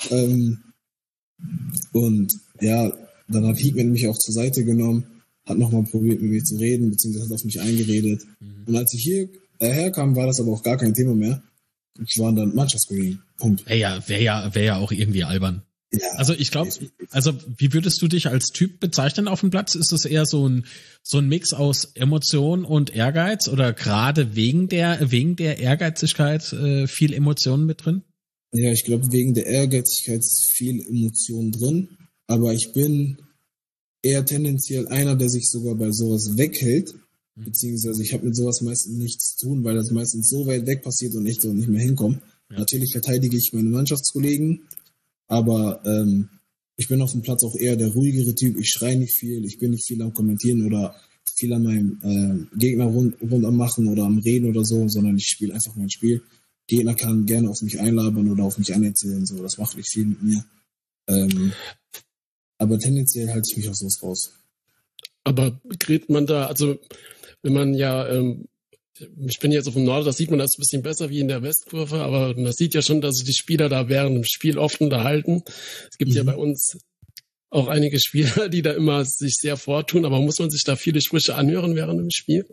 Und ja, dann hat Hikmet mich auch zur Seite genommen, hat nochmal probiert, mit mir zu reden, beziehungsweise hat auf mich eingeredet. Und als ich hierher kam, war das aber auch gar kein Thema mehr. Ich war dann Mannschaftskollegen. Punkt. Wäre ja auch irgendwie albern. Ja, also ich glaube, wie würdest du dich als Typ bezeichnen auf dem Platz? Ist es eher so ein Mix aus Emotion und Ehrgeiz oder gerade wegen der Ehrgeizigkeit viel Emotionen mit drin? Ja, ich glaube, wegen der Ehrgeizigkeit ist viel Emotion drin, aber ich bin eher tendenziell einer, der sich sogar bei sowas weghält, beziehungsweise ich habe mit sowas meistens nichts zu tun, weil das meistens so weit weg passiert und ich so nicht mehr hinkomme. Ja. Natürlich verteidige ich meine Mannschaftskollegen, aber ich bin auf dem Platz auch eher der ruhigere Typ. Ich schreie nicht viel, ich bin nicht viel am Kommentieren oder viel an meinem Gegner rund am Machen oder am Reden oder so, sondern ich spiele einfach mein Spiel. Gegner kann gerne auf mich einlabern oder auf mich anerzählen, so, das macht nicht viel mit mir. Aber tendenziell halte ich mich auf sowas raus. Aber gerät man da, also wenn man ja, ich bin jetzt auf dem Norden, das sieht man das ein bisschen besser wie in der Westkurve, aber man sieht ja schon, dass sich die Spieler da während dem Spiel oft unterhalten. Es gibt ja bei uns auch einige Spieler, die da immer sich sehr vortun, aber muss man sich da viele Sprüche anhören während dem Spiel?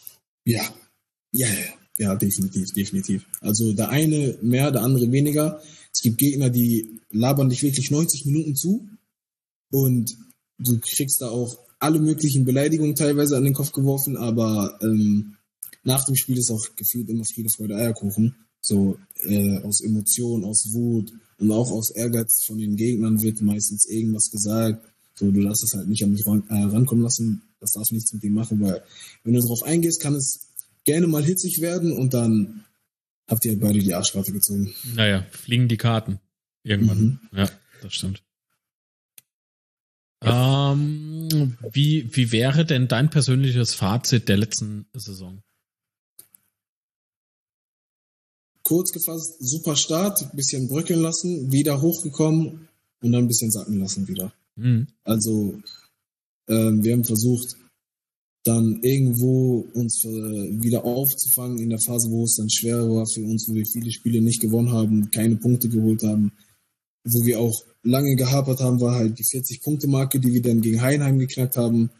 Ja, definitiv. Also der eine mehr, der andere weniger. Es gibt Gegner, die labern dich wirklich 90 Minuten zu und du kriegst da auch alle möglichen Beleidigungen teilweise an den Kopf geworfen, aber nach dem Spiel ist auch gefühlt immer Friede, Freude, Eierkuchen. So aus Emotion, aus Wut und auch aus Ehrgeiz von den Gegnern wird meistens irgendwas gesagt. So, du darfst es halt nicht an mich rankommen lassen. Das darf nichts mit dem machen, weil wenn du darauf eingehst, kann es gerne mal hitzig werden und dann habt ihr beide die Arschkarte gezogen. Naja, fliegen die Karten. Irgendwann. Ja, das stimmt. Wie wäre denn dein persönliches Fazit der letzten Saison? Kurz gefasst, super Start, bisschen bröckeln lassen, wieder hochgekommen und dann ein bisschen sacken lassen wieder. Also wir haben versucht, dann irgendwo uns wieder aufzufangen in der Phase, wo es dann schwer war für uns, wo wir viele Spiele nicht gewonnen haben, keine Punkte geholt haben. Wo wir auch lange gehapert haben, war halt die 40-Punkte-Marke, die wir dann gegen Heidenheim geknackt haben.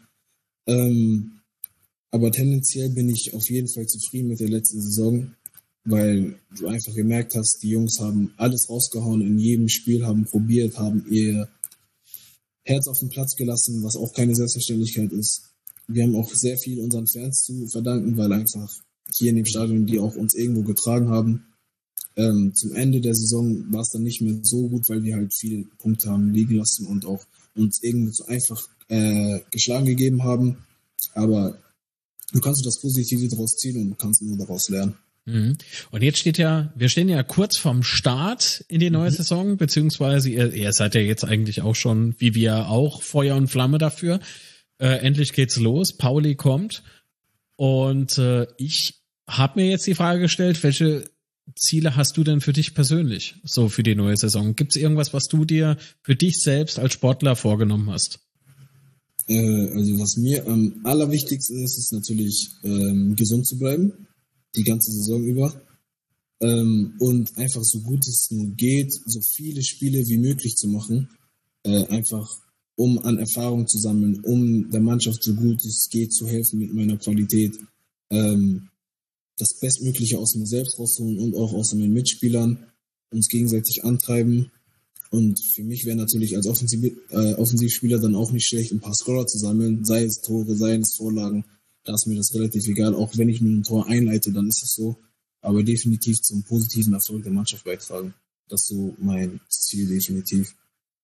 Aber tendenziell bin ich auf jeden Fall zufrieden mit der letzten Saison, weil du einfach gemerkt hast, die Jungs haben alles rausgehauen in jedem Spiel, haben probiert, haben ihr Herz auf den Platz gelassen, was auch keine Selbstverständlichkeit ist. Wir haben auch sehr viel unseren Fans zu verdanken, weil einfach hier in dem Stadion die auch uns irgendwo getragen haben. Zum Ende der Saison war es dann nicht mehr so gut, weil wir halt viele Punkte haben liegen lassen und auch uns irgendwo so einfach geschlagen gegeben haben. Aber du kannst das Positive daraus ziehen und du kannst nur daraus lernen. Und jetzt wir stehen ja kurz vorm Start in die neue Saison, beziehungsweise ihr seid ja jetzt eigentlich auch schon, wie wir auch, Feuer und Flamme dafür. Endlich geht's los, Pauli kommt und ich habe mir jetzt die Frage gestellt, welche Ziele hast du denn für dich persönlich, so für die neue Saison? Gibt es irgendwas, was du dir für dich selbst als Sportler vorgenommen hast? Also was mir am allerwichtigsten ist natürlich gesund zu bleiben, die ganze Saison über und einfach so gut es nur geht, so viele Spiele wie möglich zu machen, einfach um an Erfahrung zu sammeln, um der Mannschaft so gut es geht zu helfen mit meiner Qualität, das Bestmögliche aus mir selbst rausholen und auch aus meinen Mitspielern, uns gegenseitig antreiben. Und für mich wäre natürlich als Offensivspieler dann auch nicht schlecht, ein paar Scorer zu sammeln, sei es Tore, sei es Vorlagen. Da ist mir das relativ egal. Auch wenn ich nur ein Tor einleite, dann ist es so. Aber definitiv zum positiven Erfolg der Mannschaft beitragen. Das ist so mein Ziel definitiv.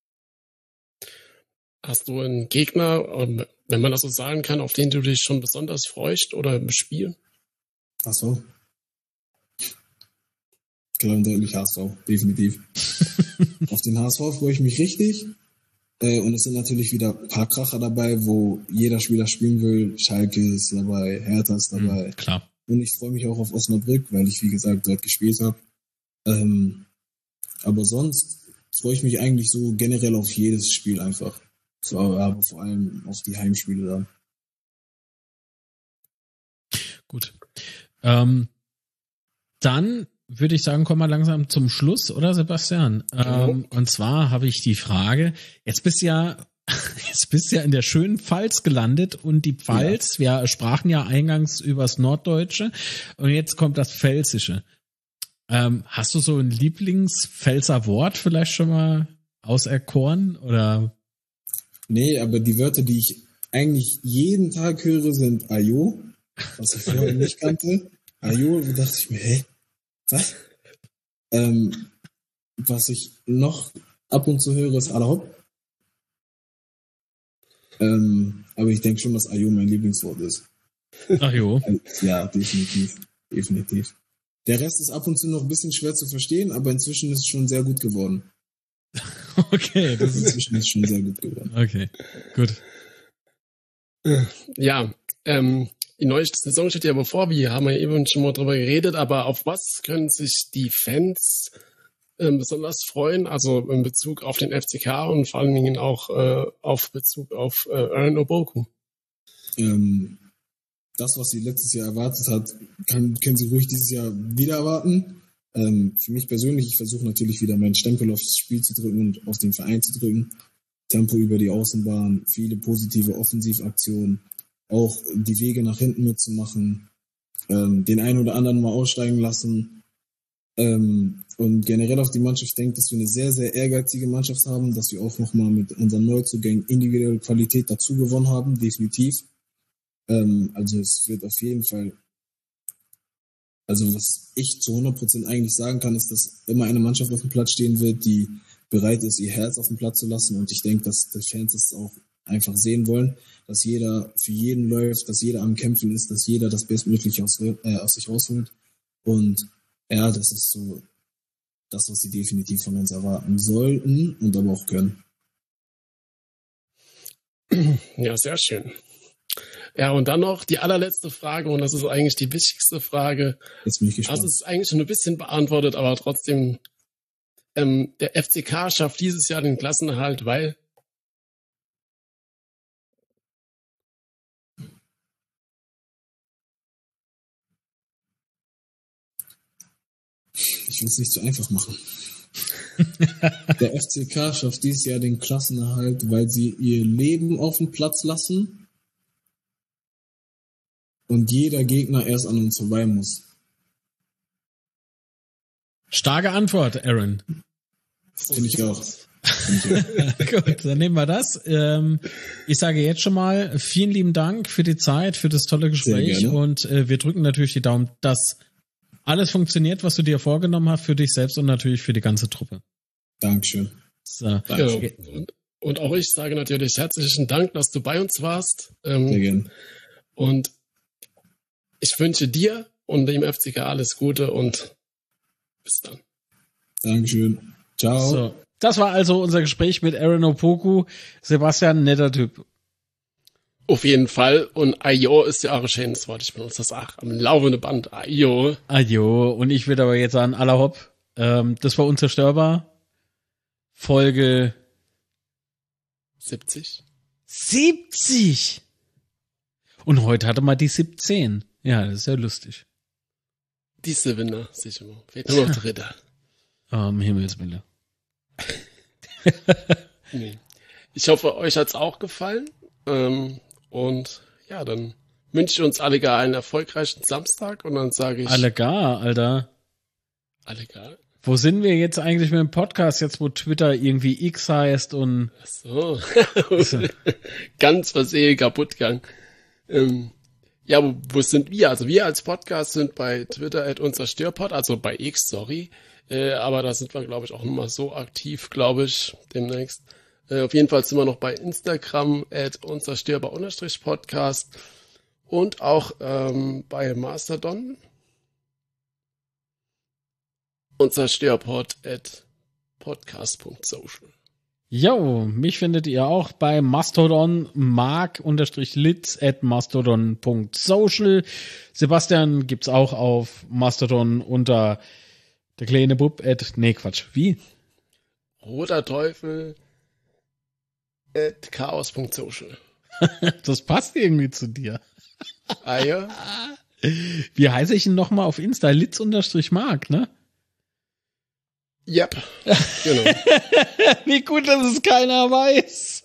Hast du einen Gegner, wenn man das so sagen kann, auf den du dich schon besonders freust oder im Spiel? HSV. Klar und deutlich HSV, definitiv. Auf den HSV freue ich mich richtig. Und es sind natürlich wieder ein paar Kracher dabei, wo jeder Spieler spielen will. Schalke ist dabei, Hertha ist dabei. Klar. Und ich freue mich auch auf Osnabrück, weil ich, wie gesagt, dort gespielt habe. Aber sonst freue ich mich eigentlich so generell auf jedes Spiel einfach. So, aber vor allem auf die Heimspiele dann. Gut. Dann würde ich sagen, kommen wir langsam zum Schluss, oder Sebastian? Und zwar habe ich die Frage, jetzt bist du ja in der schönen Pfalz gelandet und die Pfalz, wir sprachen ja eingangs übers Norddeutsche und jetzt kommt das Pfälzische. Hast du so ein Lieblingspfälzer Wort vielleicht schon mal auserkoren, oder? Nee, aber die Wörter, die ich eigentlich jeden Tag höre, sind Ajo, was ich vorher nicht kannte. Ajo, da dachte ich mir, hä? Was? Was ich noch ab und zu höre, ist Alahop. Aber ich denke schon, dass Ajo mein Lieblingswort ist. Ajo? Ja, definitiv. Der Rest ist ab und zu noch ein bisschen schwer zu verstehen, aber inzwischen ist es schon sehr gut geworden. Okay, inzwischen ist es schon sehr gut geworden. Okay, gut. Ja, die neue Saison steht ja bevor, wir haben ja eben schon mal drüber geredet, aber auf was können sich die Fans besonders freuen, also in Bezug auf den FCK und vor allen Dingen auch auf Bezug auf Aaron Oboku? Das, was sie letztes Jahr erwartet hat, können sie ruhig dieses Jahr wieder erwarten. Für mich persönlich, ich versuche natürlich wieder meinen Stempel aufs Spiel zu drücken und auf den Verein zu drücken. Tempo über die Außenbahn, viele positive Offensivaktionen, auch die Wege nach hinten mitzumachen, den einen oder anderen mal aussteigen lassen. Und generell auf die Mannschaft, ich denke, dass wir eine sehr, sehr ehrgeizige Mannschaft haben, dass wir auch nochmal mit unseren Neuzugängen individuelle Qualität dazu gewonnen haben, definitiv. Also es wird auf jeden Fall, also was ich zu 100% eigentlich sagen kann, ist, dass immer eine Mannschaft auf dem Platz stehen wird, die bereit ist, ihr Herz auf den Platz zu lassen. Und ich denke, dass die Fans es auch einfach sehen wollen, dass jeder für jeden läuft, dass jeder am Kämpfen ist, dass jeder das Bestmögliche aus sich rausholt. Und ja, das ist so das, was sie definitiv von uns erwarten sollten und aber auch können. Ja, sehr schön. Ja, und dann noch die allerletzte Frage, und das ist eigentlich die wichtigste Frage. Jetzt bin ich gespannt. Also es ist eigentlich schon ein bisschen beantwortet, aber trotzdem, der FCK schafft dieses Jahr den Klassenerhalt, weil ich will es nicht so einfach machen. Der FCK schafft dieses Jahr den Klassenerhalt, weil sie ihr Leben auf den Platz lassen und jeder Gegner erst an uns vorbei muss. Starke Antwort, Aaron. Finde ich auch. Gut, dann nehmen wir das. Ich sage jetzt schon mal vielen lieben Dank für die Zeit, für das tolle Gespräch und wir drücken natürlich die Daumen, dass alles funktioniert, was du dir vorgenommen hast, für dich selbst und natürlich für die ganze Truppe. Dankeschön. So. Ja, und auch ich sage natürlich herzlichen Dank, dass du bei uns warst. Sehr gerne. Und ich wünsche dir und dem FCK alles Gute und bis dann. Dankeschön. Ciao. So, das war also unser Gespräch mit Aaron Opoku. Sebastian, netter Typ. Auf jeden Fall. Und Ajo ist ja auch ein schönes Wort. Ich benutze das auch am laufenden Band. Ajo. Ajo. Und ich würde aber jetzt sagen, aller hopp. Das war Unzerstörbar. Folge 70. 70! Und heute hatte man die 17. Ja, das ist ja lustig. Die 7er, sicher mal. Fehlt nur noch der Ritter. Um Himmels Willen. Nee. Ich hoffe, euch hat's auch gefallen. Und ja, dann wünsche ich uns alle gar einen erfolgreichen Samstag und dann sage ich... Alle gar, Alter. Alle gar? Wo sind wir jetzt eigentlich mit dem Podcast, jetzt wo Twitter irgendwie X heißt und... Ach so. Ganz versehen kaputt gegangen. Ja, wo sind wir? Also wir als Podcast sind bei Twitter @unserstörpod, also bei X, sorry. Aber da sind wir, glaube ich, auch noch mal so aktiv, glaube ich, demnächst. Auf jeden Fall sind wir noch bei Instagram @unzerstörbar_podcast und auch bei Mastodon unzerstörpod@podcast.social. Jo, mich findet ihr auch bei Mastodon mark_litz @mastodon.social. Sebastian gibt's auch auf Mastodon unter der kleine Bub nee, Quatsch, wie? Roter Teufel @chaos.social. Das passt irgendwie zu dir. Ah ja? Wie heiße ich ihn nochmal auf Insta? Litz_mark, ne? Yep, genau. Wie gut, dass es keiner weiß.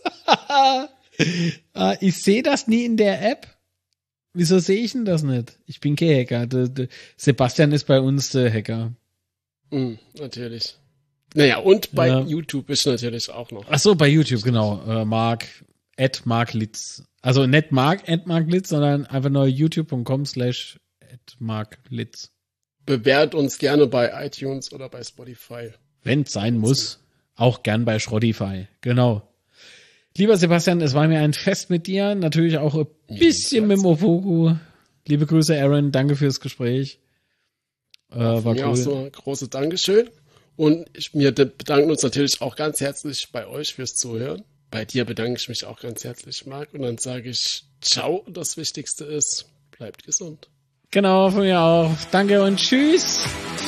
Ich sehe das nie in der App. Wieso sehe ich denn das nicht? Ich bin kein Hacker. Sebastian ist bei uns der Hacker. Natürlich. Naja, und bei YouTube ist natürlich auch noch. Ach so, bei YouTube, genau. Mark @marklitz. Also nicht Mark @marklitz, sondern einfach nur youtube.com/@marklitz. Bewährt uns gerne bei iTunes oder bei Spotify. Wenn es sein muss, auch gern bei Spotify. Genau. Lieber Sebastian, es war mir ein Fest mit dir. Natürlich auch ein bisschen mit dem Opoku. Liebe Grüße, Aaron. Danke fürs Gespräch. War mir cool. Auch so ein großes Dankeschön. Und wir bedanken uns natürlich auch ganz herzlich bei euch fürs Zuhören. Bei dir bedanke ich mich auch ganz herzlich, Marc. Und dann sage ich ciao. Und das Wichtigste ist, bleibt gesund. Genau, von mir auch. Danke und tschüss.